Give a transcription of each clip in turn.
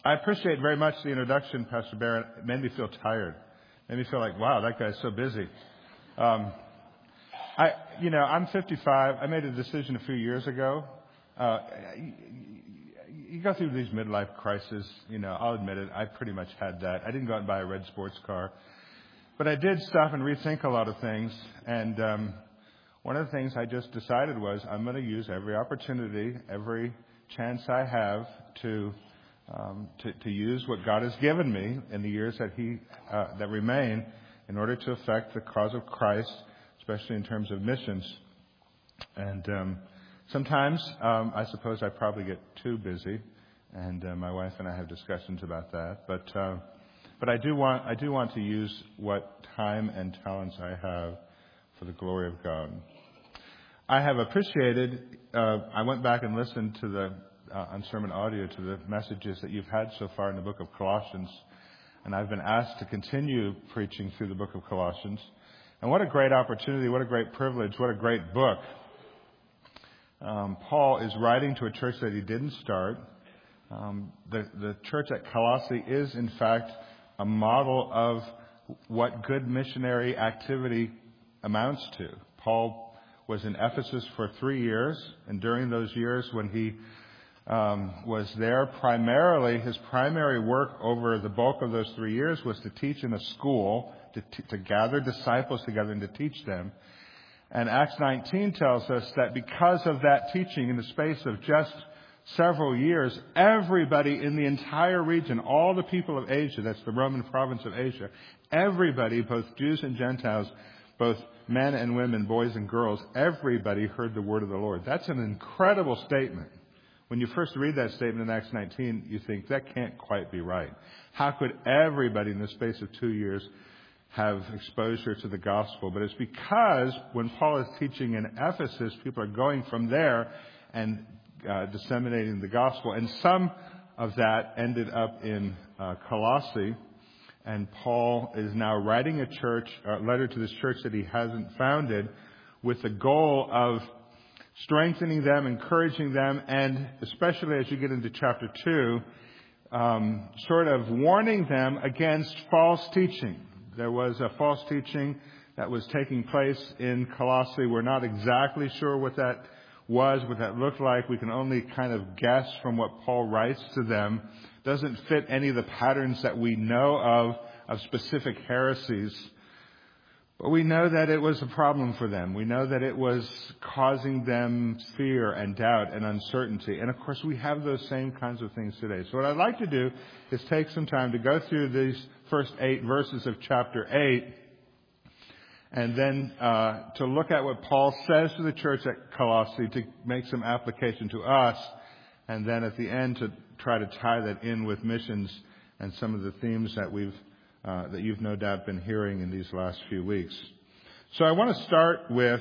I appreciate very much the introduction, Pastor Barrett. It made me feel tired. It made me feel like, wow, that guy's so busy. I'm 55. I made a decision a few years ago. You go through these midlife crises. I'll admit it. I pretty much had that. I didn't go out and buy a red sports car. But I did stop and rethink a lot of things. And one of the things I just decided was I'm going to use every opportunity, every chance I have to use what God has given me in the years that remain in order to affect the cause of Christ, especially in terms of missions. And sometimes I suppose I probably get too busy, and my wife and I have discussions about that. But I do want to use what time and talents I have for the glory of God. I have appreciated. I went back and listened to on sermon audio to the messages that you've had so far in the book of Colossians. And I've been asked to continue preaching through the book of Colossians. And what a great opportunity, what a great privilege, what a great book. Paul is writing to a church that he didn't start. The church at Colossae is, in fact, a model of what good missionary activity amounts to. Paul was in Ephesus for 3 years, and during those years when he was there, primarily his primary work over the bulk of those 3 years was to teach in a school, to gather disciples together and to teach them. And Acts 19 tells us that because of that teaching in the space of just several years, everybody in the entire region, all the people of Asia, that's the Roman province of Asia, everybody, both Jews and Gentiles, both men and women, boys and girls, everybody heard the word of the Lord. That's an incredible statement. When you first read that statement in Acts 19, you think, that can't quite be right. How could everybody in the space of 2 years have exposure to the gospel? But it's because when Paul is teaching in Ephesus, people are going from there and disseminating the gospel. And some of that ended up in Colossae. And Paul is now writing a letter to this church that he hasn't founded with the goal of strengthening them, encouraging them, and especially as you get into chapter 2, sort of warning them against false teaching. There was a false teaching that was taking place in Colossae. We're not exactly sure what that was, what that looked like. We can only kind of guess from what Paul writes to them. Doesn't fit any of the patterns that we know of specific heresies. But we know that it was a problem for them. We know that it was causing them fear and doubt and uncertainty. And of course, we have those same kinds of things today. So what I'd like to do is take some time to go through these first 8 verses of chapter 8, and then to look at what Paul says to the church at Colossae, to make some application to us, and then at the end to try to tie that in with missions and some of the themes that you've no doubt been hearing in these last few weeks. So I want to start with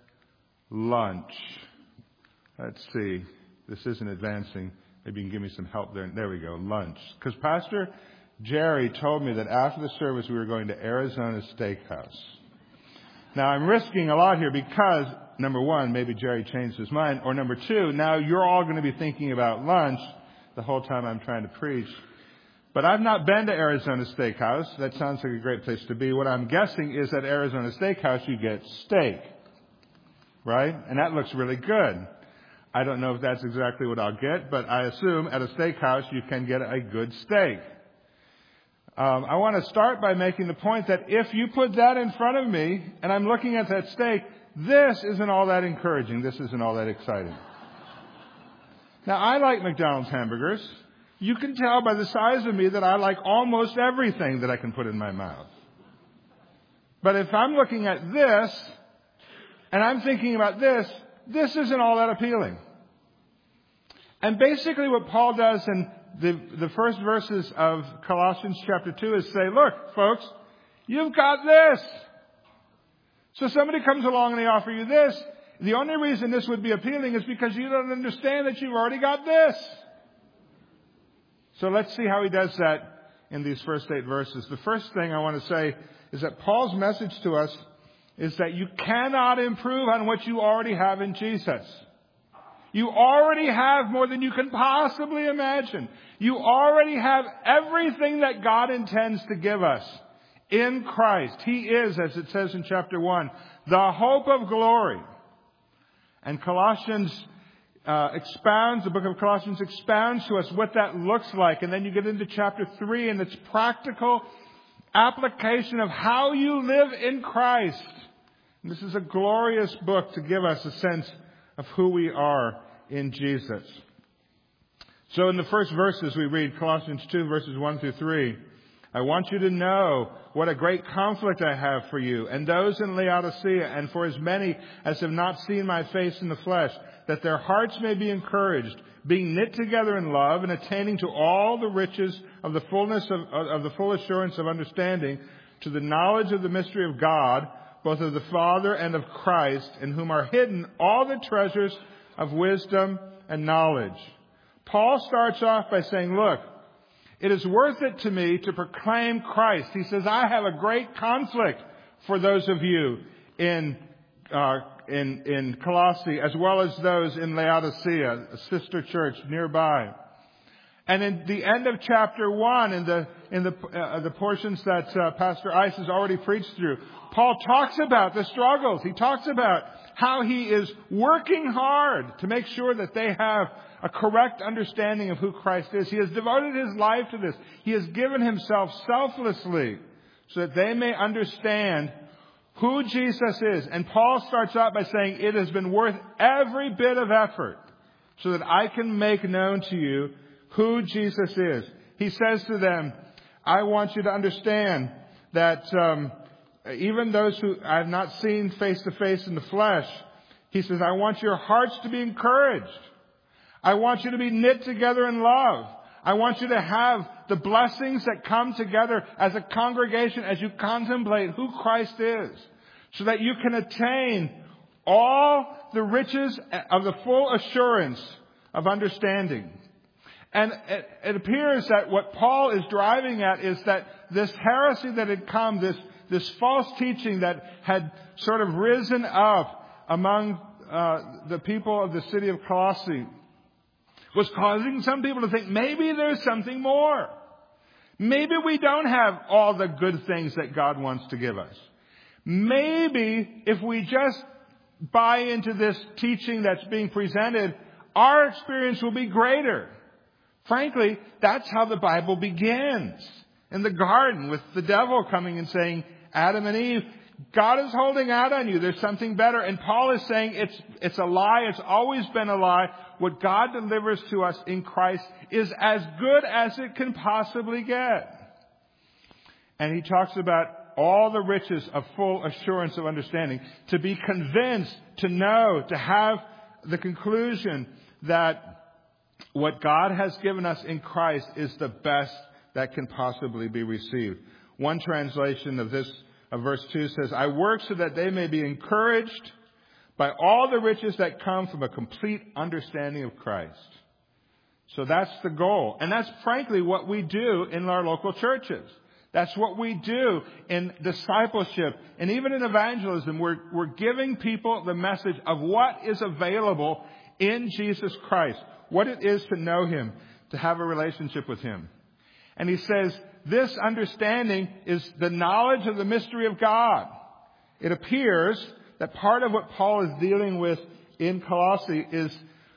lunch. Let's see. This isn't advancing. Maybe you can give me some help there. There we go. Lunch. Because Pastor Jerry told me that after the service we were going to Arizona Steakhouse. Now I'm risking a lot here because, number one, maybe Jerry changed his mind. Or number two, now you're all going to be thinking about lunch the whole time I'm trying to preach. But I've not been to Arizona Steakhouse. That sounds like a great place to be. What I'm guessing is at Arizona Steakhouse you get steak, right? And that looks really good. I don't know if that's exactly what I'll get, but I assume at a steakhouse you can get a good steak. I want to start by making the point that if you put that in front of me and I'm looking at that steak, this isn't all that encouraging. This isn't all that exciting. Now, I like McDonald's hamburgers. You can tell by the size of me that I like almost everything that I can put in my mouth. But if I'm looking at this and I'm thinking about this isn't all that appealing. And basically what Paul does in the first verses of Colossians chapter 2 is say, look, folks, you've got this. So somebody comes along and they offer you this. The only reason this would be appealing is because you don't understand that you've already got this. So let's see how he does that in these first 8 verses. The first thing I want to say is that Paul's message to us is that you cannot improve on what you already have in Jesus. You already have more than you can possibly imagine. You already have everything that God intends to give us in Christ. He is, as it says in chapter 1, the hope of glory. And Colossians the book of Colossians expounds to us what that looks like. And then you get into chapter 3 and its practical application of how you live in Christ. And this is a glorious book to give us a sense of who we are in Jesus. So in the first verses we read, Colossians 2 verses 1 through 3, I want you to know what a great conflict I have for you and those in Laodicea and for as many as have not seen my face in the flesh, that their hearts may be encouraged, being knit together in love and attaining to all the riches of the fullness of the full assurance of understanding, to the knowledge of the mystery of God, both of the Father and of Christ, in whom are hidden all the treasures of wisdom and knowledge. Paul starts off by saying, look, it is worth it to me to proclaim Christ. He says, I have a great conflict for those of you in Colossae, as well as those in Laodicea, a sister church nearby. And in the end of chapter 1, in the portions that Pastor Ice has already preached through, Paul talks about the struggles. He talks about how he is working hard to make sure that they have a correct understanding of who Christ is. He has devoted his life to this. He has given himself selflessly so that they may understand who Jesus is. And Paul starts out by saying, it has been worth every bit of effort so that I can make known to you who Jesus is. He says to them, I want you to understand that even those who I have not seen face to face in the flesh, he says, I want your hearts to be encouraged. I want you to be knit together in love. I want you to have the blessings that come together as a congregation as you contemplate who Christ is, so that you can attain all the riches of the full assurance of understanding. And it appears that what Paul is driving at is that this heresy that had come, this false teaching that had sort of risen up among the people of the city of Colossae, was causing some people to think maybe there's something more. Maybe we don't have all the good things that God wants to give us. Maybe if we just buy into this teaching that's being presented, our experience will be greater. Frankly, that's how the Bible begins. In the garden, with the devil coming and saying, Adam and Eve, God is holding out on you. There's something better. And Paul is saying it's a lie. It's always been a lie. What God delivers to us in Christ is as good as it can possibly get. And he talks about all the riches of full assurance of understanding. To be convinced, to know, to have the conclusion that what God has given us in Christ is the best that can possibly be received. One translation of this, of verse 2 says, I work so that they may be encouraged by all the riches that come from a complete understanding of Christ. So that's the goal. And that's frankly what we do in our local churches. That's what we do in discipleship and even in evangelism. We're giving people the message of what is available in Jesus Christ, what it is to know Him, to have a relationship with Him. And he says this understanding is the knowledge of the mystery of God. It appears that part of what Paul is dealing with in Colossae is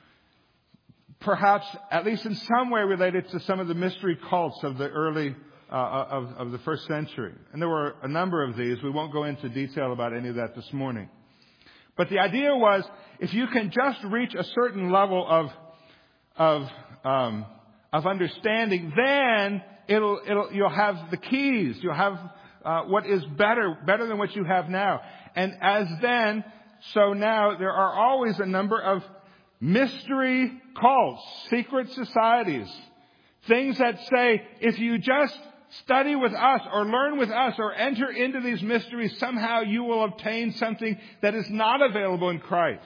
perhaps, at least in some way, related to some of the mystery cults of the early of the first century. And there were a number of these. We won't go into detail about any of that this morning. But the idea was, if you can just reach a certain level of understanding, then you'll have the keys. You'll have what is better than what you have now. And as then, so now, there are always a number of mystery cults, secret societies, things that say, if you just study with us or learn with us or enter into these mysteries, somehow you will obtain something that is not available in Christ.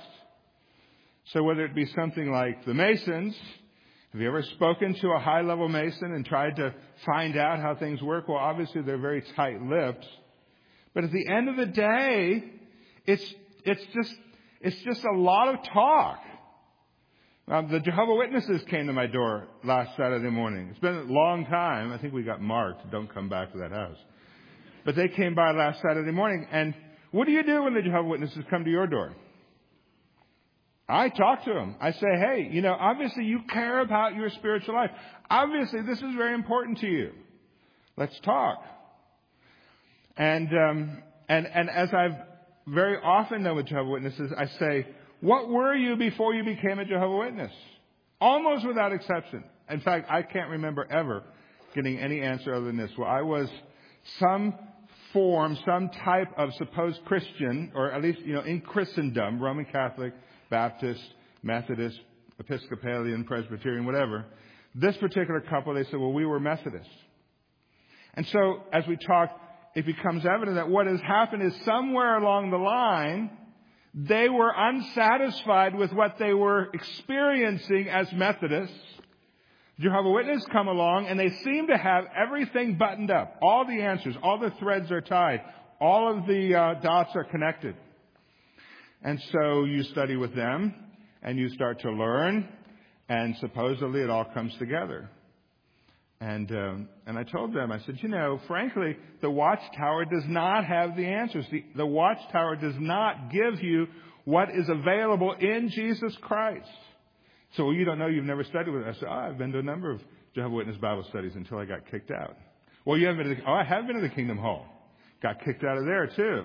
So whether it be something like the Masons, have you ever spoken to a high-level Mason and tried to find out how things work? Well, obviously they're very tight-lipped. But at the end of the day, it's just a lot of talk. The Jehovah's Witnesses came to my door last Saturday morning. It's been a long time. I think we got marked. Don't come back to that house. But they came by last Saturday morning. And what do you do when the Jehovah's Witnesses come to your door? I talk to them. I say, hey, obviously you care about your spiritual life. Obviously this is very important to you. Let's talk. And as I've very often done with Jehovah's Witnesses, I say, what were you before you became a Jehovah's Witness? Almost without exception. In fact, I can't remember ever getting any answer other than this. Well, I was some form, some type of supposed Christian, or at least, in Christendom, Roman Catholic, Baptist, Methodist, Episcopalian, Presbyterian, whatever. This particular couple, they said, well, we were Methodists. And so, as we talk, it becomes evident that what has happened is somewhere along the line, they were unsatisfied with what they were experiencing as Methodists. Jehovah's Witnesses come along and they seem to have everything buttoned up. All the answers, all the threads are tied. All of the dots are connected. And so you study with them and you start to learn, and supposedly it all comes together. And I told them, I said, frankly, the Watchtower does not have the answers. The Watchtower does not give you what is available in Jesus Christ. So, well, you don't know, you've never studied with it. I said, I've been to a number of Jehovah's Witness Bible studies until I got kicked out. Well, you haven't been to I have been to the Kingdom Hall. Got kicked out of there too.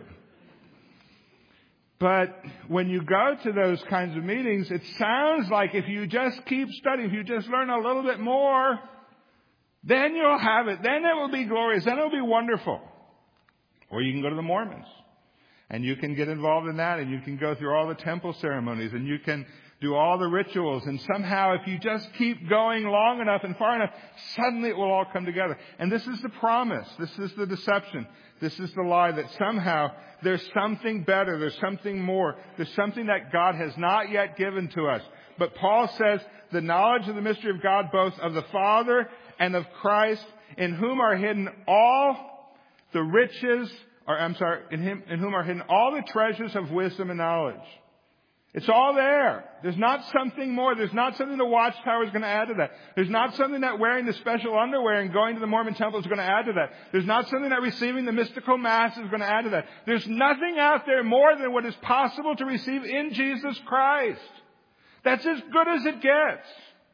But when you go to those kinds of meetings, it sounds like if you just keep studying, if you just learn a little bit more, then you'll have it. Then it will be glorious. Then it will be wonderful. Or you can go to the Mormons. And you can get involved in that. And you can go through all the temple ceremonies. And you can do all the rituals. And somehow, if you just keep going long enough and far enough, suddenly it will all come together. And this is the promise. This is the deception. This is the lie that somehow there's something better. There's something more. There's something that God has not yet given to us. But Paul says the knowledge of the mystery of God, both of the Father and of Christ, in whom are hidden all the riches, in whom are hidden all the treasures of wisdom and knowledge. It's all there. There's not something more. There's not something the Watchtower is going to add to that. There's not something that wearing the special underwear and going to the Mormon temple is going to add to that. There's not something that receiving the mystical mass is going to add to that. There's nothing out there more than what is possible to receive in Jesus Christ. That's as good as it gets.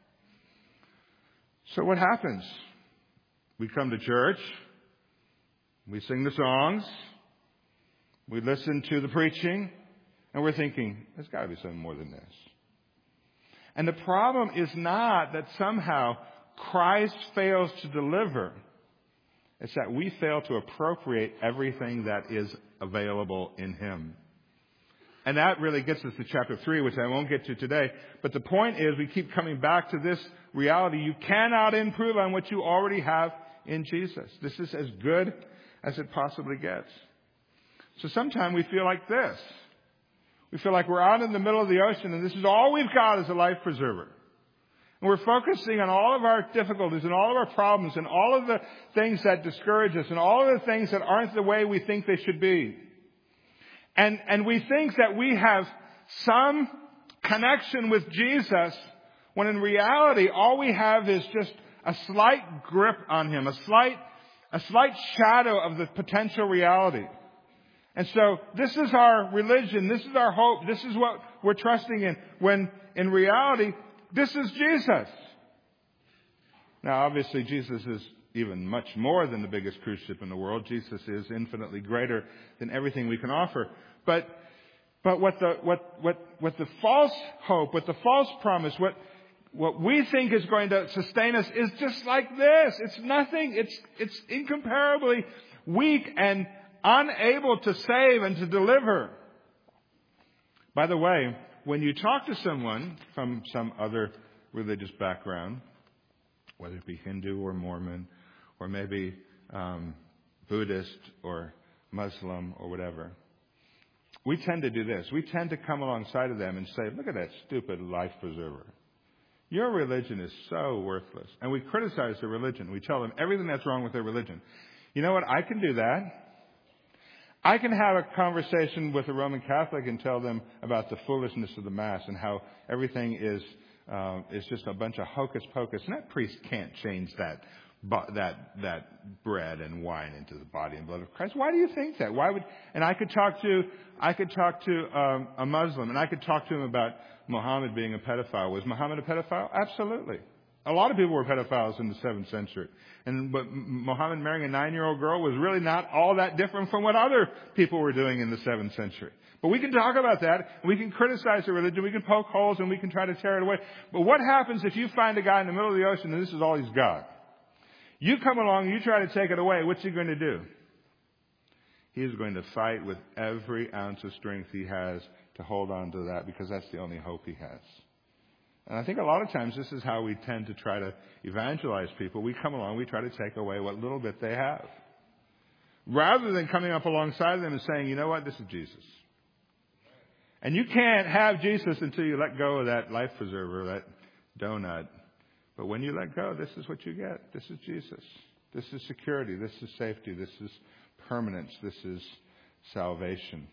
So what happens? We come to church. We sing the songs. We listen to the preaching. And we're thinking, there's got to be something more than this. And the problem is not that somehow Christ fails to deliver. It's that we fail to appropriate everything that is available in Him. And that really gets us to chapter 3, which I won't get to today. But the point is, we keep coming back to this reality. You cannot improve on what you already have in Jesus. This is as good as it possibly gets. So sometimes we feel like this. We feel like we're out in the middle of the ocean and this is all we've got as a life preserver. And we're focusing on all of our difficulties and all of our problems and all of the things that discourage us and all of the things that aren't the way we think they should be. And we think that we have some connection with Jesus when in reality all we have is just a slight grip on Him, a slight shadow of the potential reality. And so this is our religion, this is our hope, this is what we're trusting in, when in reality, this is Jesus. Now obviously Jesus is even much more than the biggest cruise ship in the world. Jesus is infinitely greater than everything we can offer. But what the false hope, what the false promise, what we think is going to sustain us is just like this. It's nothing. It's incomparably weak and unable to save and to deliver. By the way, when you talk to someone from some other religious background, whether it be Hindu or Mormon or maybe Buddhist or Muslim or whatever, we tend to do this. We tend to come alongside of them and say, look at that stupid life preserver. Your religion is so worthless. And we criticize their religion. We tell them everything that's wrong with their religion. You know what? I can do that. I can have a conversation with a Roman Catholic and tell them about the foolishness of the Mass and how everything is is just a bunch of hocus pocus. And that priest can't change that bread and wine into the body and blood of Christ. Why do you think that? Why would? And I could talk to a Muslim, and I could talk to him about Muhammad being a pedophile. Was Muhammad a pedophile? Absolutely. A lot of people were pedophiles in the 7th century. But Muhammad marrying a 9-year-old girl was really not all that different from what other people were doing in the 7th century. But we can talk about that. We can criticize the religion. We can poke holes and we can try to tear it away. But what happens if you find a guy in the middle of the ocean and this is all he's got? You come along and you try to take it away. What's he going to do? He is going to fight with every ounce of strength he has to hold on to that, because that's the only hope he has. And I think a lot of times this is how we tend to try to evangelize people. We come along, we try to take away what little bit they have, rather than coming up alongside them and saying, you know what, this is Jesus. And you can't have Jesus until you let go of that life preserver, that donut. But when you let go, this is what you get. This is Jesus. This is security. This is safety. This is permanence. This is salvation.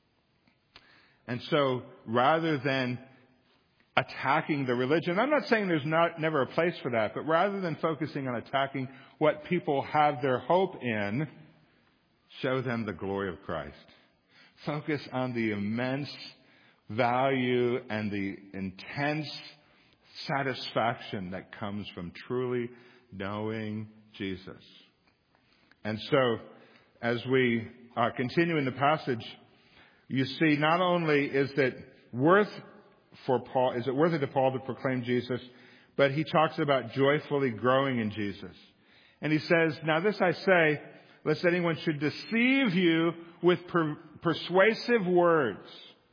And so rather than attacking the religion, I'm not saying there's never a place for that, but rather than focusing on attacking what people have their hope in, show them the glory of Christ. Focus on the immense value and the intense satisfaction that comes from truly knowing Jesus. And so, as we continue in the passage, you see not only is it worthy to Paul to proclaim Jesus, but he talks about joyfully growing in Jesus. And he says, now this I say, lest anyone should deceive you with persuasive words.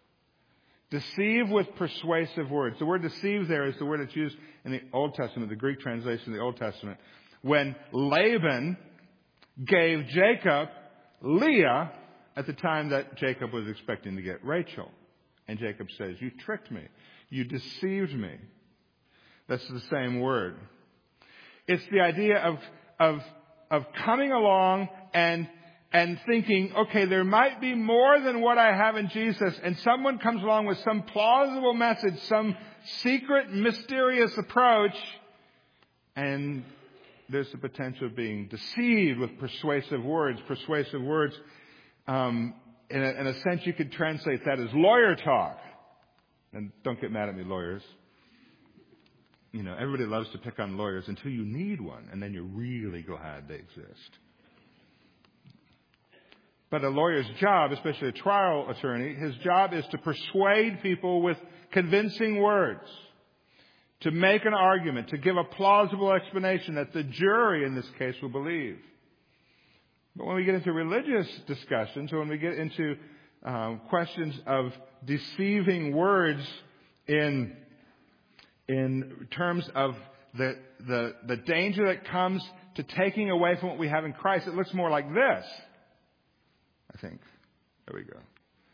Deceive with persuasive words. The word deceive there is the word that's used in the Old Testament, the Greek translation of the Old Testament, when Laban gave Jacob Leah at the time that Jacob was expecting to get Rachel. And Jacob says, you tricked me. You deceived me. That's the same word. It's the idea of coming along and thinking, okay, there might be more than what I have in Jesus, and someone comes along with some plausible message, some secret, mysterious approach, and there's the potential of being deceived with persuasive words. Persuasive words, in a sense, you could translate that as lawyer talk. And don't get mad at me, lawyers. You know, everybody loves to pick on lawyers until you need one, and then you're really glad they exist. But a lawyer's job, especially a trial attorney, his job is to persuade people with convincing words, to make an argument, to give a plausible explanation that the jury in this case will believe. But when we get into religious discussions, or when we get into questions of deceiving words in terms of the danger that comes to taking away from what we have in Christ, it looks more like this. I think. There we go.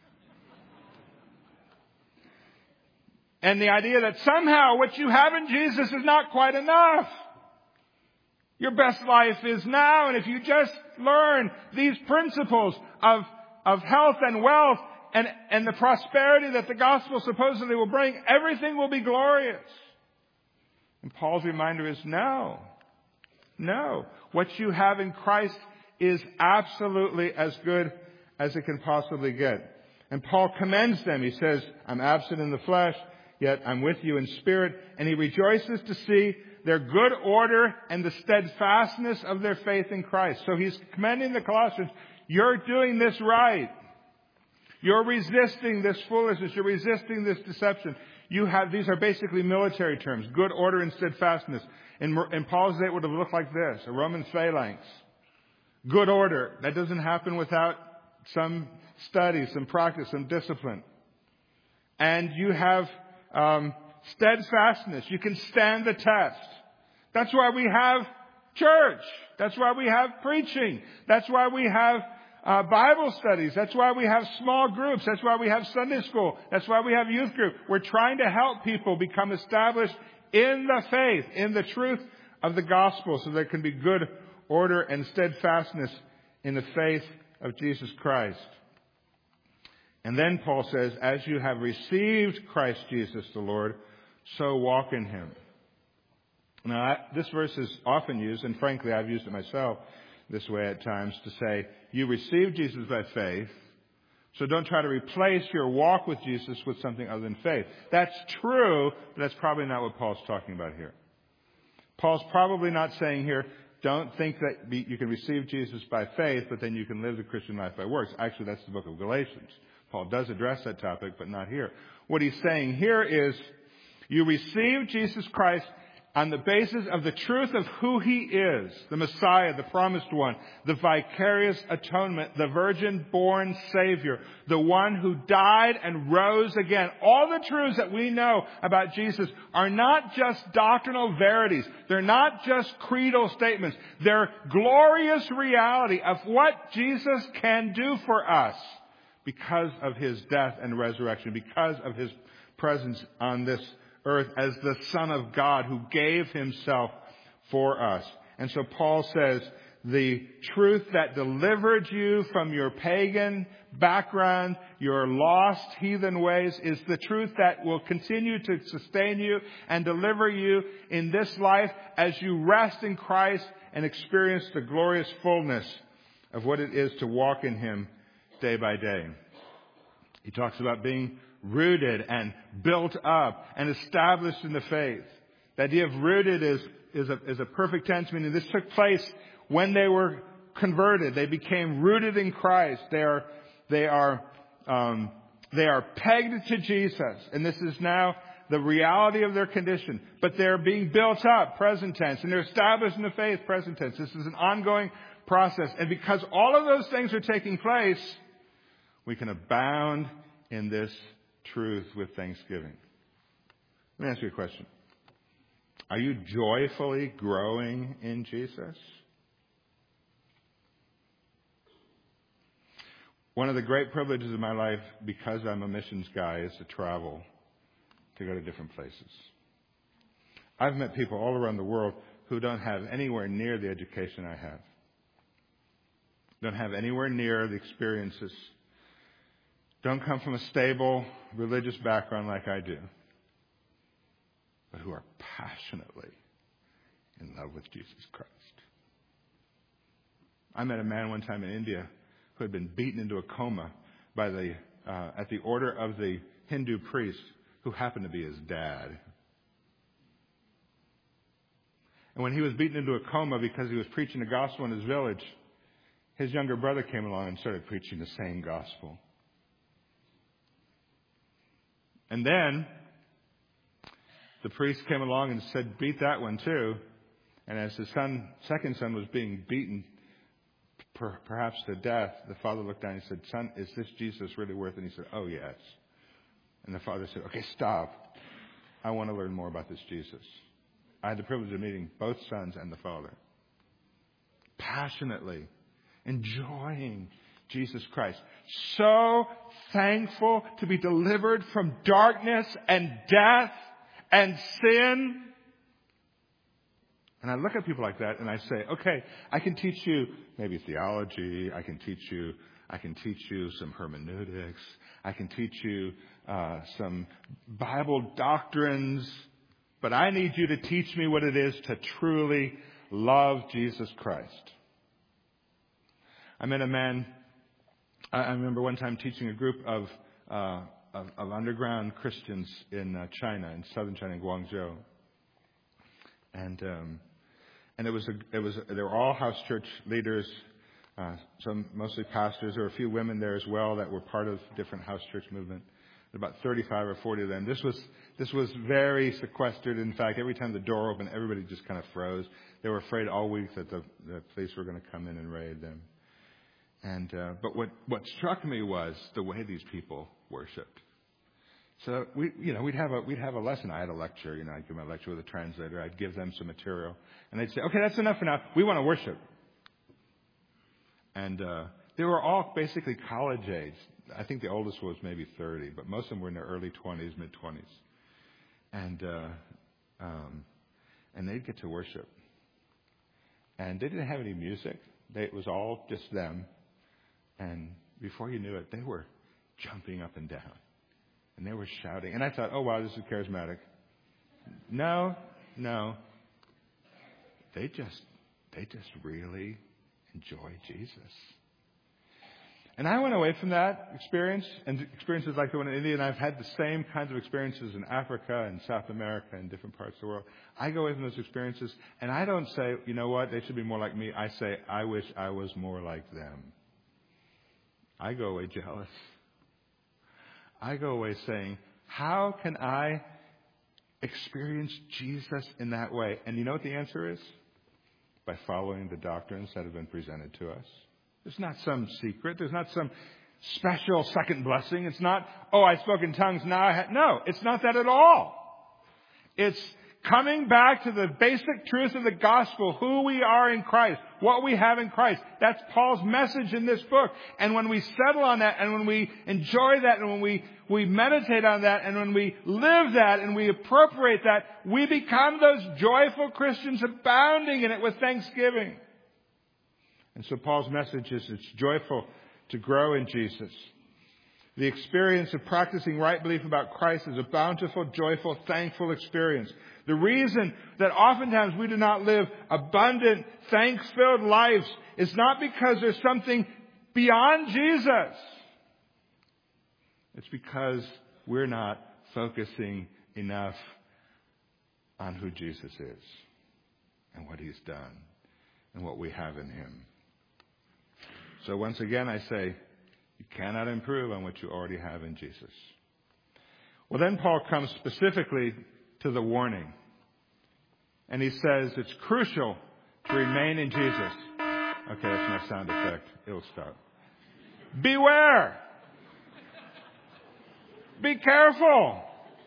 And the idea that somehow what you have in Jesus is not quite enough. Your best life is now, and if you just learn these principles of health and wealth and the prosperity that the gospel supposedly will bring, everything will be glorious. And Paul's reminder is no. What you have in Christ is absolutely as good as it can possibly get. And Paul commends them. He says, I'm absent in the flesh, yet I'm with you in spirit. And he rejoices to see their good order and the steadfastness of their faith in Christ. So he's commending the Colossians. You're doing this right. You're resisting this foolishness. You're resisting this deception. These are basically military terms. Good order and steadfastness. In Paul's day, it would have looked like this. A Roman phalanx. Good order. That doesn't happen without some study, some practice, some discipline. And you have steadfastness. You can stand the test. That's why we have church. That's why we have preaching. That's why we have Bible studies. That's why we have small groups. That's why we have Sunday school. That's why we have youth group. We're trying to help people become established in the faith, in the truth of the gospel, so there can be good order and steadfastness in the faith of Jesus Christ. And then Paul says, as you have received Christ Jesus the Lord, so walk in Him. Now, this verse is often used, and frankly, I've used it myself this way at times, to say, you receive Jesus by faith, so don't try to replace your walk with Jesus with something other than faith. That's true, but that's probably not what Paul's talking about here. Paul's probably not saying here, don't think that you can receive Jesus by faith, but then you can live the Christian life by works. Actually, that's the book of Galatians. Paul does address that topic, but not here. What he's saying here is, you receive Jesus Christ on the basis of the truth of who He is, the Messiah, the promised one, the vicarious atonement, the virgin-born Savior, the one who died and rose again. All the truths that we know about Jesus are not just doctrinal verities. They're not just creedal statements. They're glorious reality of what Jesus can do for us because of His death and resurrection, because of His presence on this earth as the Son of God who gave Himself for us. And so Paul says, the truth that delivered you from your pagan background, your lost heathen ways, is the truth that will continue to sustain you and deliver you in this life as you rest in Christ and experience the glorious fullness of what it is to walk in Him day by day. He talks about being rooted and built up and established in the faith. The idea of rooted is a perfect tense, meaning this took place when they were converted. They became rooted in Christ. They are pegged to Jesus, and this is now the reality of their condition. But they're being built up, present tense, and they're established in the faith, present tense. This is an ongoing process, and because all of those things are taking place, we can abound in this truth with thanksgiving. Let me ask you a question. Are you joyfully growing in Jesus? One of the great privileges of my life, because I'm a missions guy, is to travel, to go to different places. I've met people all around the world who don't have anywhere near the education I have. Don't have anywhere near the experiences. Don't come from a stable religious background like I do, but who are passionately in love with Jesus Christ. I met a man one time in India who had been beaten into a coma by at the order of the Hindu priest who happened to be his dad. And when he was beaten into a coma because he was preaching the gospel in his village, his younger brother came along and started preaching the same gospel. And then the priest came along and said, beat that one too. And as his second son was being beaten, perhaps to death, the father looked down and said, son, is this Jesus really worth it? And he said, oh, yes. And the father said, okay, stop. I want to learn more about this Jesus. I had the privilege of meeting both sons and the father. Passionately enjoying Jesus Christ. So thankful to be delivered from darkness and death and sin. And I look at people like that and I say, okay, I can teach you maybe theology. I can teach you some hermeneutics. I can teach you some Bible doctrines. But I need you to teach me what it is to truly love Jesus Christ. I met a man. I remember one time teaching a group of underground Christians in China, in southern China, in Guangzhou, and they were all house church leaders, some mostly pastors. There were a few women there as well that were part of different house church movement. About 35 or 40 of them. This was very sequestered. In fact, every time the door opened, everybody just kind of froze. They were afraid all week that the police were going to come in and raid them. And but what struck me was the way these people worshipped. So we'd have a lesson. I had a lecture. I'd give my lecture with a translator. I'd give them some material, and they'd say, "Okay, that's enough for now. We want to worship." And they were all basically college age. I think the oldest was maybe 30, but most of them were in their early 20s, mid 20s, and they'd get to worship. And they didn't have any music. It was all just them. And before you knew it, they were jumping up and down. And they were shouting. And I thought, oh, wow, this is charismatic. No. They just really enjoy Jesus. And I went away from that experience and experiences like the one in India, and I've had the same kinds of experiences in Africa and South America and different parts of the world. I go away from those experiences, and I don't say, you know what, they should be more like me. I say, I wish I was more like them. I go away jealous. I go away saying, how can I experience Jesus in that way? And you know what the answer is? By following the doctrines that have been presented to us. There's not some secret. There's not some special second blessing. It's not, I spoke in tongues, now no, it's not that at all. It's coming back to the basic truth of the gospel, who we are in Christ, what we have in Christ. That's Paul's message in this book. And when we settle on that, and when we enjoy that, and when we meditate on that, and when we live that, and we appropriate that, we become those joyful Christians abounding in it with thanksgiving. And so Paul's message is it's joyful to grow in Jesus. The experience of practicing right belief about Christ is a bountiful, joyful, thankful experience. The reason that oftentimes we do not live abundant, thanks-filled lives is not because there's something beyond Jesus. It's because we're not focusing enough on who Jesus is and what He's done and what we have in Him. So once again, I say, you cannot improve on what you already have in Jesus. Well, then Paul comes specifically to the warning. And he says it's crucial to remain in Jesus. Okay, that's my sound effect. It'll stop. Beware! Be careful!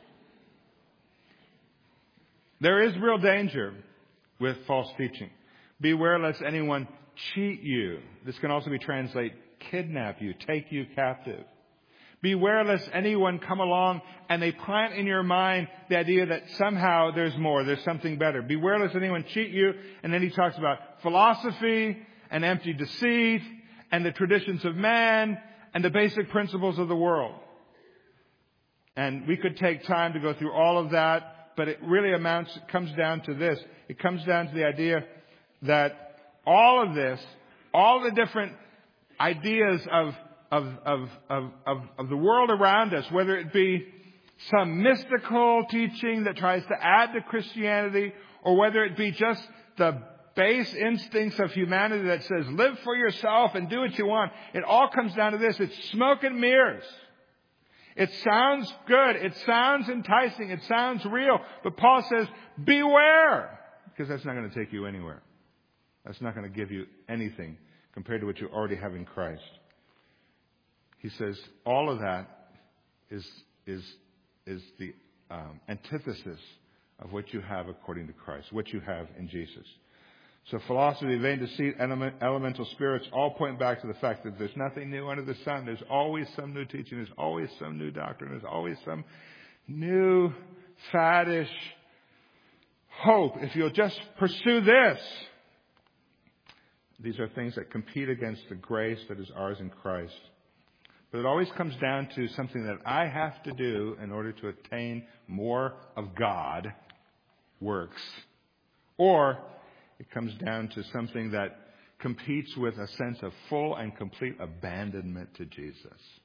There is real danger with false teaching. Beware lest anyone cheat you. This can also be translated kidnap you, take you captive. Beware lest anyone come along and they plant in your mind the idea that somehow there's more, there's something better. Beware lest anyone cheat you. And then he talks about philosophy and empty deceit and the traditions of man and the basic principles of the world. And we could take time to go through all of that, but it really comes down to this. It comes down to the idea that all of this, all the different ideas of the world around us, whether it be some mystical teaching that tries to add to Christianity, or whether it be just the base instincts of humanity that says, live for yourself and do what you want. It all comes down to this. It's smoke and mirrors. It sounds good. It sounds enticing. It sounds real. But Paul says, beware, because that's not going to take you anywhere. That's not going to give you anything compared to what you already have in Christ. He says all of that is the antithesis of what you have according to Christ, what you have in Jesus. So philosophy, vain deceit, elemental spirits all point back to the fact that there's nothing new under the sun. There's always some new teaching. There's always some new doctrine. There's always some new faddish hope. If you'll just pursue this. These are things that compete against the grace that is ours in Christ. But it always comes down to something that I have to do in order to attain more of God, works. Or it comes down to something that competes with a sense of full and complete abandonment to Jesus.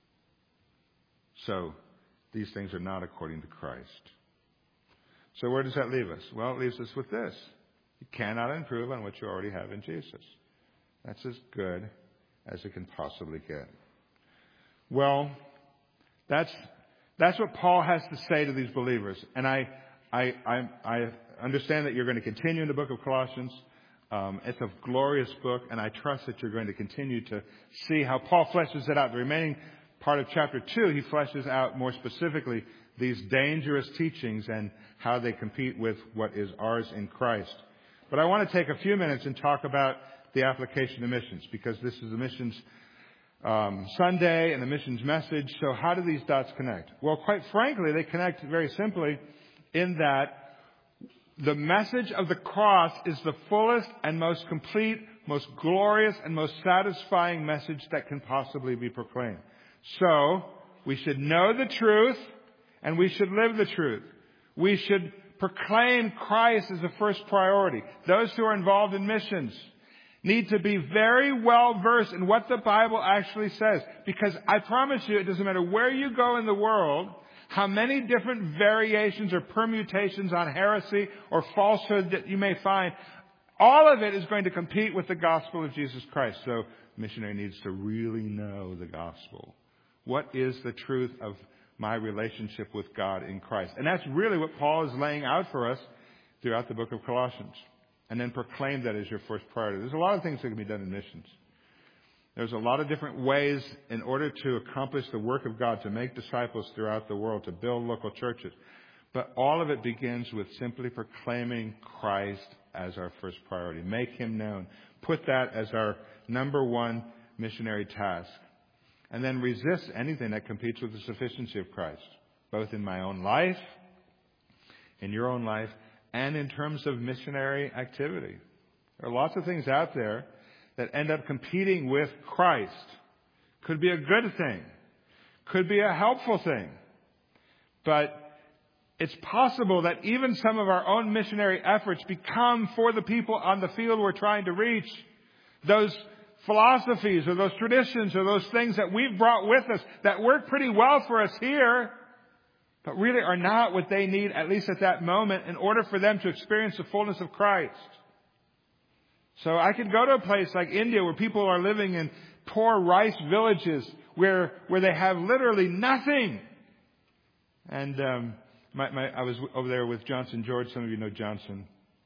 So these things are not according to Christ. So where does that leave us? Well, it leaves us with this. You cannot improve on what you already have in Jesus. That's as good as it can possibly get. Well, that's what Paul has to say to these believers. And I understand that you're going to continue in the book of Colossians. It's a glorious book, and I trust that you're going to continue to see how Paul fleshes it out. The remaining part of chapter 2, he fleshes out more specifically these dangerous teachings and how they compete with what is ours in Christ. But I want to take a few minutes and talk about the application of missions, because this is the missions Sunday and the missions message. So how do these dots connect? Well, quite frankly, they connect very simply in that the message of the cross is the fullest and most complete, most glorious and most satisfying message that can possibly be proclaimed. So we should know the truth and we should live the truth. We should proclaim Christ as the first priority. Those who are involved in missions need to be very well versed in what the Bible actually says. Because I promise you, it doesn't matter where you go in the world, how many different variations or permutations on heresy or falsehood that you may find, all of it is going to compete with the gospel of Jesus Christ. So a missionary needs to really know the gospel. What is the truth of my relationship with God in Christ? And that's really what Paul is laying out for us throughout the book of Colossians. And then proclaim that as your first priority. There's a lot of things that can be done in missions. There's a lot of different ways in order to accomplish the work of God, to make disciples throughout the world, to build local churches. But all of it begins with simply proclaiming Christ as our first priority. Make Him known. Put that as our number one missionary task. And then resist anything that competes with the sufficiency of Christ, both in my own life, in your own life, and in terms of missionary activity. There are lots of things out there that end up competing with Christ. Could be a good thing. Could be a helpful thing. But it's possible that even some of our own missionary efforts become, for the people on the field we're trying to reach, those philosophies or those traditions or those things that we've brought with us that work pretty well for us here, but really are not what they need, at least at that moment, in order for them to experience the fullness of Christ. So I could go to a place like India where people are living in poor rice villages where they have literally nothing. And I was over there with Johnson George. Some of you know Johnson.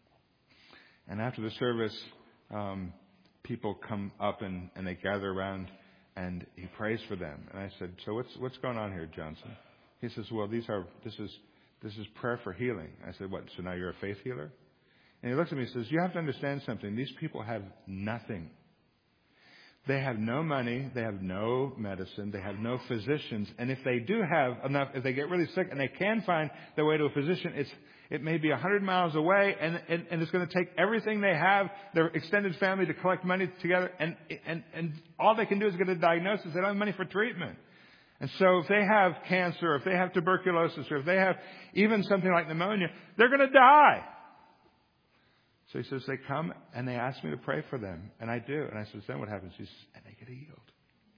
And after the service, people come up and they gather around and he prays for them. And I said, "So what's going on here, Johnson?" He says, "Well, this is prayer for healing." I said, "What? So now you're a faith healer?" And he looks at me and says, "You have to understand something. These people have nothing. They have no money. They have no medicine. They have no physicians. And if they do have enough, if they get really sick and they can find their way to a physician, it may be 100 miles away, and it's going to take everything they have, their extended family, to collect money together. And all they can do is get a diagnosis. They don't have money for treatment. And so if they have cancer, or if they have tuberculosis, or if they have even something like pneumonia, they're going to die." So he says, they come and they ask me to pray for them. And I do. And I says, "Then what happens?" He says, "And they get healed."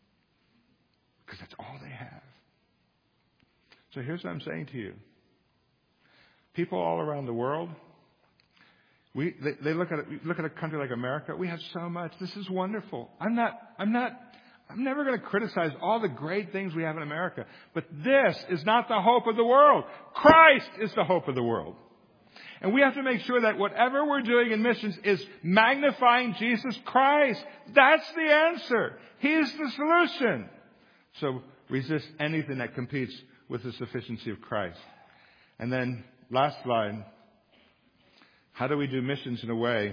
Because that's all they have. So here's what I'm saying to you. People all around the world, they look at a country like America. We have so much. This is wonderful. I'm never going to criticize all the great things we have in America. But this is not the hope of the world. Christ is the hope of the world. And we have to make sure that whatever we're doing in missions is magnifying Jesus Christ. That's the answer. He's the solution. So resist anything that competes with the sufficiency of Christ. And then last line, how do we do missions in a way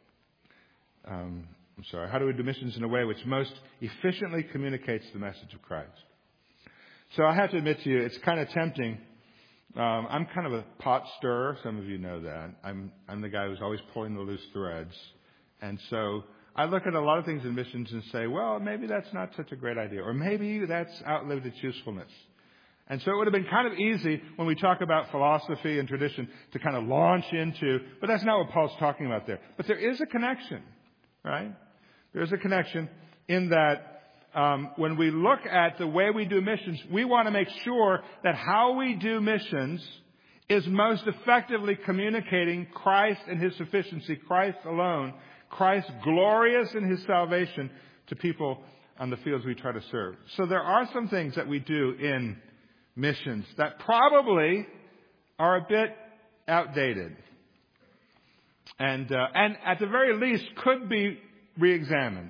how do we do missions in a way which most efficiently communicates the message of Christ? So I have to admit to you, it's kind of tempting. I'm kind of a pot stirrer. Some of you know that. I'm the guy who's always pulling the loose threads. And so I look at a lot of things in missions and say, well, maybe that's not such a great idea. Or maybe that's outlived its usefulness. And so it would have been kind of easy when we talk about philosophy and tradition to kind of launch into, but that's not what Paul's talking about there. But there is a connection, right? There's a connection in that when we look at the way we do missions, we want to make sure that how we do missions is most effectively communicating Christ and His sufficiency, Christ alone, Christ glorious in His salvation to people on the fields we try to serve. So there are some things that we do in missions that probably are a bit outdated and at the very least could be re-examined.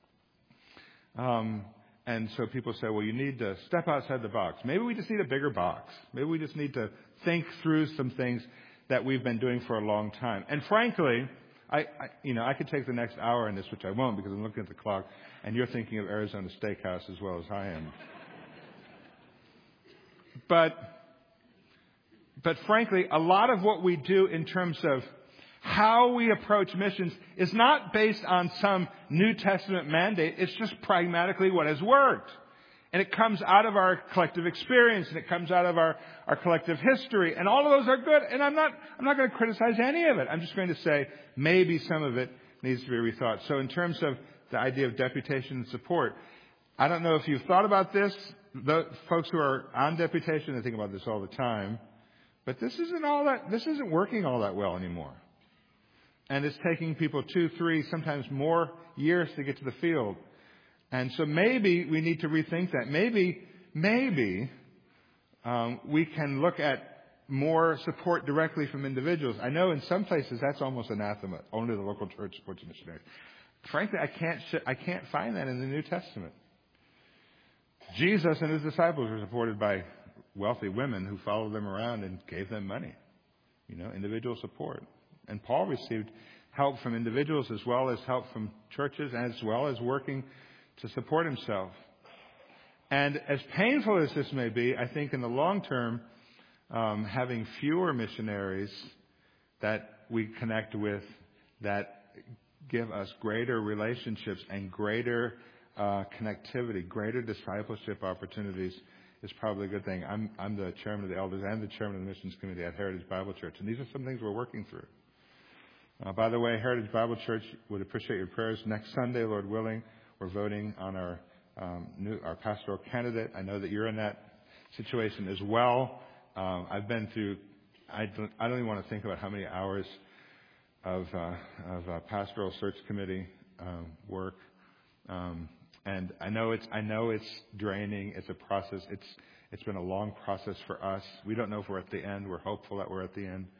And so people say, well, you need to step outside the box. Maybe we just need a bigger box. Maybe we just need to think through some things that we've been doing for a long time. And frankly, I could take the next hour on this, which I won't because I'm looking at the clock, and you're thinking of Arizona Steakhouse as well as I am. But frankly, a lot of what we do in terms of how we approach missions is not based on some New Testament mandate. It's just pragmatically what has worked. And it comes out of our collective experience, and it comes out of our collective history. And all of those are good. And I'm not going to criticize any of it. I'm just going to say maybe some of it needs to be rethought. So in terms of the idea of deputation and support, I don't know if you've thought about this. The folks who are on deputation, they think about this all the time. But this isn't working all that well anymore. And it's taking people 2, 3, sometimes more years to get to the field. And so maybe we need to rethink that. Maybe we can look at more support directly from individuals. I know in some places that's almost anathema. Only the local church supports missionaries. Frankly, I can't find that in the New Testament. Jesus and his disciples were supported by wealthy women who followed them around and gave them money. Individual support. And Paul received help from individuals as well as help from churches, as well as working to support himself. And as painful as this may be, I think in the long term, having fewer missionaries that we connect with, that give us greater relationships and greater connectivity, greater discipleship opportunities, is probably a good thing. I'm the chairman of the elders and the chairman of the missions committee at Heritage Bible Church, and these are some things we're working through. By the way, Heritage Bible Church would appreciate your prayers. Next Sunday, Lord willing, we're voting on our pastoral candidate. I know that you're in that situation as well. I've been through. I don't even want to think about how many hours of pastoral search committee work. And I know it's draining. It's a process. It's been a long process for us. We don't know if we're at the end. We're hopeful that we're at the end.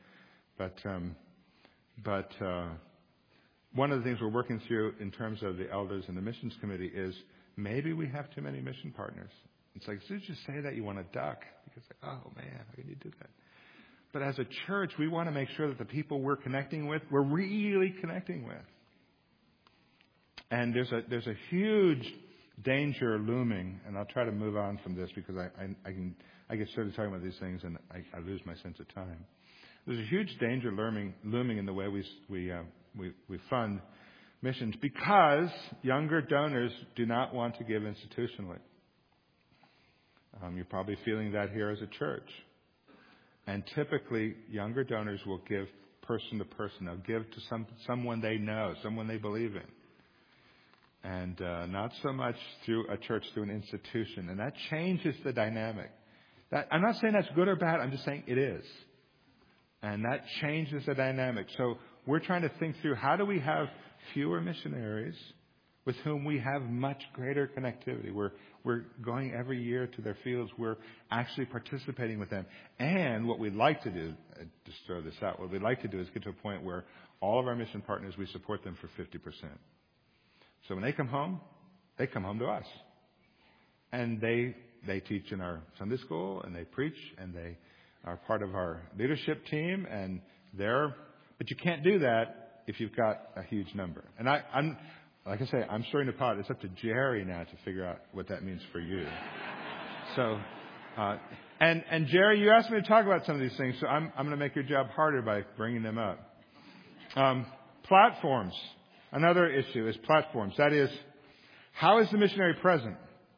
But one of the things we're working through in terms of the elders and the missions committee is maybe we have too many mission partners. It's like, as soon as you say that, you want to duck. Because, oh man, how can you do that? But as a church, we want to make sure that the people we're connecting with, we're really connecting with. And there's a huge danger looming, and I'll try to move on from this because I get started talking about these things and I lose my sense of time. There's a huge danger looming in the way we fund missions because younger donors do not want to give institutionally. You're probably feeling that here as a church. And typically, younger donors will give person to person. They'll give to someone they know, someone they believe in. And not so much through a church, through an institution. And that changes the dynamic. I'm not saying that's good or bad. I'm just saying it is. And that changes the dynamic. So we're trying to think through how do we have fewer missionaries with whom we have much greater connectivity. We're going every year to their fields. We're actually participating with them. And what we'd like to do, just throw this out, what we'd like to do is get to a point where all of our mission partners, we support them for 50%. So when they come home to us. And they teach in our Sunday school, and they preach, and they are part of our leadership team, but you can't do that if you've got a huge number. And I'm like I say, I'm stirring the pot. It's up to Jerry now to figure out what that means for you. So, and Jerry, you asked me to talk about some of these things, so I'm going to make your job harder by bringing them up. Platforms. Another issue is platforms. That is, how is the missionary present?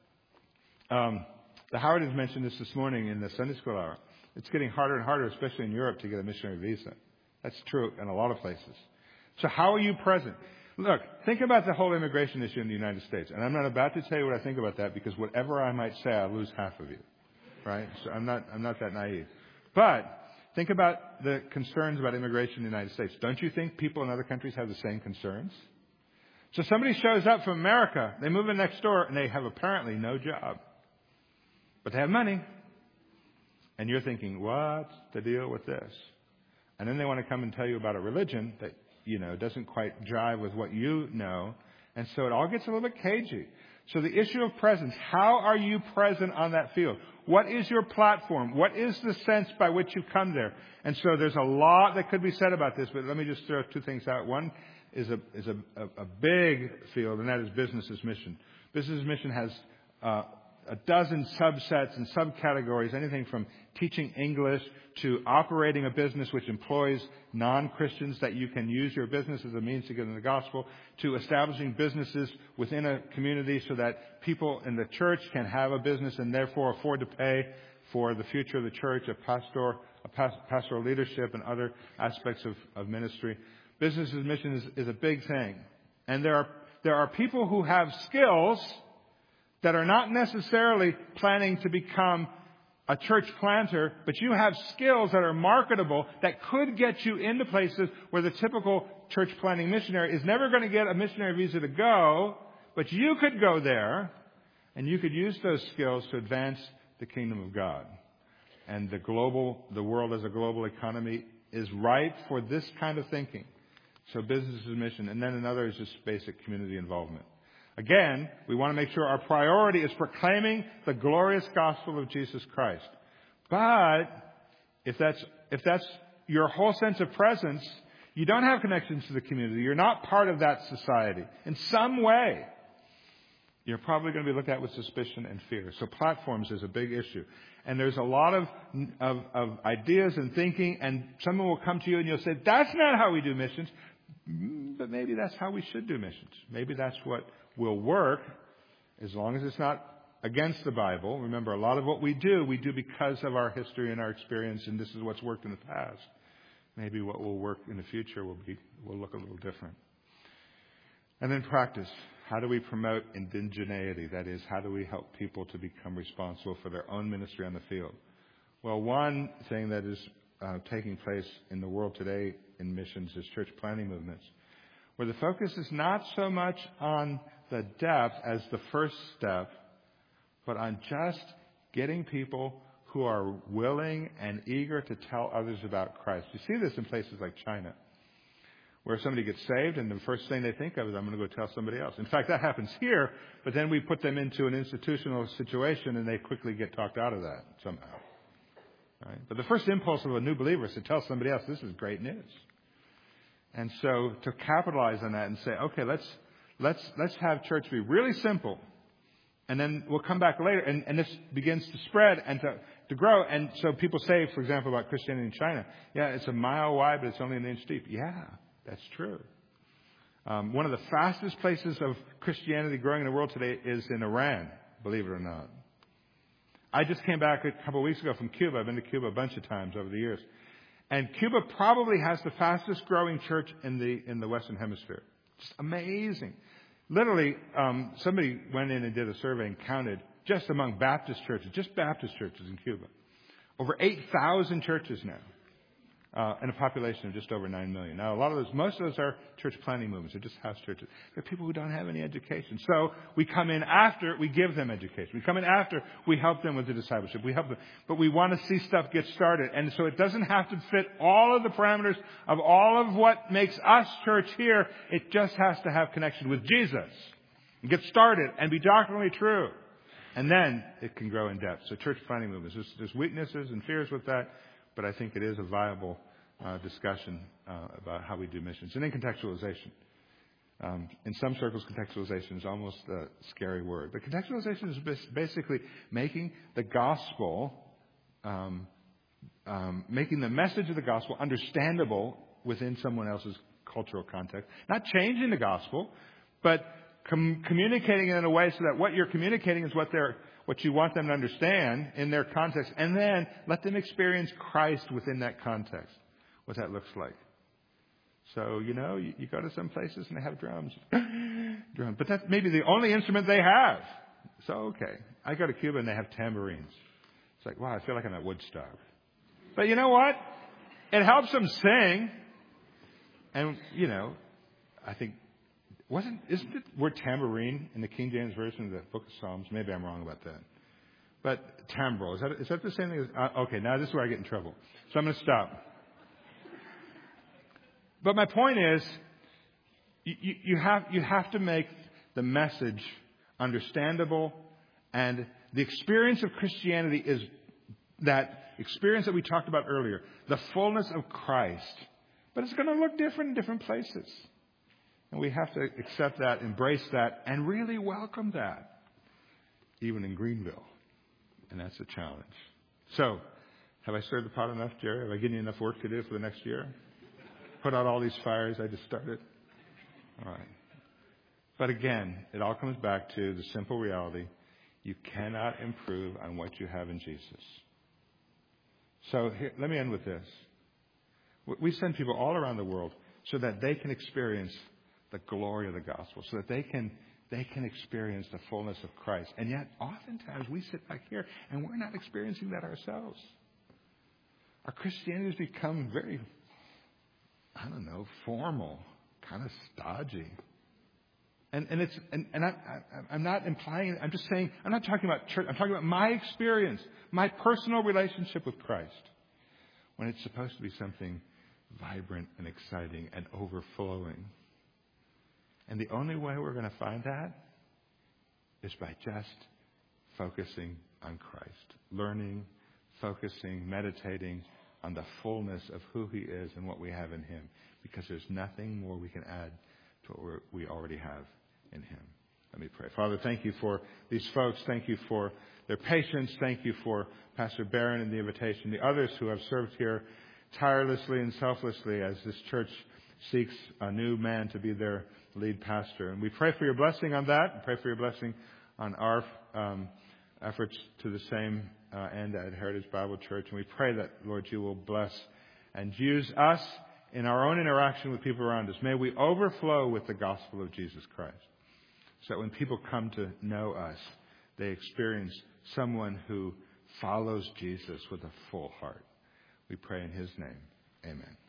The Howard has mentioned this morning in the Sunday school hour. It's getting harder and harder, especially in Europe, to get a missionary visa. That's true in a lot of places. So how are you present? Look, think about the whole immigration issue in the United States. And I'm not about to tell you what I think about that because whatever I might say, I'll lose half of you. Right? So I'm not that naive. But think about the concerns about immigration in the United States. Don't you think people in other countries have the same concerns? So somebody shows up from America, they move in next door, and they have apparently no job. But they have money. And you're thinking, what's the deal with this? And then they want to come and tell you about a religion that, doesn't quite jive with what you know. And so it all gets a little bit cagey. So the issue of presence, how are you present on that field? What is your platform? What is the sense by which you come there? And so there's a lot that could be said about this, but let me just throw two things out. One is a big field, and that is business as mission. Business as mission has a dozen subsets and subcategories, anything from teaching English to operating a business which employs non-Christians that you can use your business as a means to get in the gospel, to establishing businesses within a community so that people in the church can have a business and therefore afford to pay for the future of the church, pastoral leadership and other aspects of ministry. Business as mission is a big thing. And there are people who have skills that are not necessarily planning to become a church planter, but you have skills that are marketable that could get you into places where the typical church planting missionary is never going to get a missionary visa to go, but you could go there and you could use those skills to advance the kingdom of God. And the world as a global economy is ripe for this kind of thinking. So business as mission. And then another is just basic community involvement. Again, we want to make sure our priority is proclaiming the glorious gospel of Jesus Christ. But if that's your whole sense of presence, you don't have connections to the community. You're not part of that society. In some way, you're probably going to be looked at with suspicion and fear. So platforms is a big issue. And there's a lot of ideas and thinking, and someone will come to you and you'll say, that's not how we do missions. But maybe that's how we should do missions. Maybe that's what will work as long as it's not against the Bible. Remember, a lot of what we do because of our history and our experience, and this is what's worked in the past. Maybe what will work in the future will look a little different. And then practice. How do we promote indigeneity? That is, how do we help people to become responsible for their own ministry on the field? Well, one thing that is taking place in the world today in missions is church planting movements, where the focus is not so much on the depth as the first step, but on just getting people who are willing and eager to tell others about Christ. You see this in places like China, where somebody gets saved and the first thing they think of is, I'm going to go tell somebody else. In fact, that happens here, but then we put them into an institutional situation and they quickly get talked out of that somehow. Right? But the first impulse of a new believer is to tell somebody else, this is great news. And so to capitalize on that and say, okay, let's have church be really simple. And then we'll come back later. And this begins to spread and to grow. And so people say, for example, about Christianity in China, yeah, it's a mile wide, but it's only an inch deep. Yeah, that's true. One of the fastest places of Christianity growing in the world today is in Iran, believe it or not. I just came back a couple of weeks ago from Cuba. I've been to Cuba a bunch of times over the years. And Cuba probably has the fastest growing church in the Western Hemisphere. Just amazing. Literally, somebody went in and did a survey and counted just among Baptist churches in Cuba. Over 8,000 churches now. And a population of just over 9 million. Now, most of those are church planting movements. They're just house churches. They're people who don't have any education. So we come in after, we give them education. We come in after, we help them with the discipleship. We help them. But we want to see stuff get started. And so it doesn't have to fit all of the parameters of all of what makes us church here. It just has to have connection with Jesus. And get started and be doctrinally true. And then it can grow in depth. So church planting movements. There's weaknesses and fears with that. But I think it is a viable discussion about how we do missions. And then contextualization. In some circles, contextualization is almost a scary word. But contextualization is basically making the gospel, making the message of the gospel understandable within someone else's cultural context. Not changing the gospel, but communicating it in a way so that what you're communicating is what you want them to understand in their context, and then let them experience Christ within that context, what that looks like. So, you go to some places and they have drums. But that's maybe the only instrument they have. So, okay. I go to Cuba and they have tambourines. It's like, wow, I feel like I'm at Woodstock. But you know what? It helps them sing. And, I think, isn't the word tambourine in the King James Version of the Book of Psalms? Maybe I'm wrong about that. But timbrel, is that the same thing as... okay, now this is where I get in trouble. So I'm going to stop. But my point is, you have to make the message understandable, and the experience of Christianity is that experience that we talked about earlier, the fullness of Christ. But it's going to look different in different places. And we have to accept that, embrace that, and really welcome that. even in Greenville. And that's a challenge. So, have I stirred the pot enough, Jerry? Have I given you enough work to do for the next year? Put out all these fires I just started? All right. But again, it all comes back to the simple reality. You cannot improve on what you have in Jesus. So here, let me end with this. We send people all around the world so that they can experience the glory of the gospel, so that they can experience the fullness of Christ. And yet, oftentimes, we sit back here and we're not experiencing that ourselves. Our Christianity has become very, formal, kind of stodgy. And I'm not implying, I'm just saying, I'm not talking about church, I'm talking about my experience, my personal relationship with Christ, when it's supposed to be something vibrant and exciting and overflowing. And the only way we're going to find that is by just focusing on Christ, learning, focusing, meditating on the fullness of who He is and what we have in Him, because there's nothing more we can add to what we already have in Him. Let me pray. Father, thank you for these folks. Thank you for their patience. Thank you for Pastor Barron and the invitation, the others who have served here tirelessly and selflessly as this church seeks a new man to be their lead pastor. And we pray for your blessing on that. We pray for your blessing on our efforts to the same end at Heritage Bible Church. And we pray that, Lord, you will bless and use us in our own interaction with people around us. May we overflow with the gospel of Jesus Christ, so that when people come to know us, they experience someone who follows Jesus with a full heart. We pray in His name. Amen.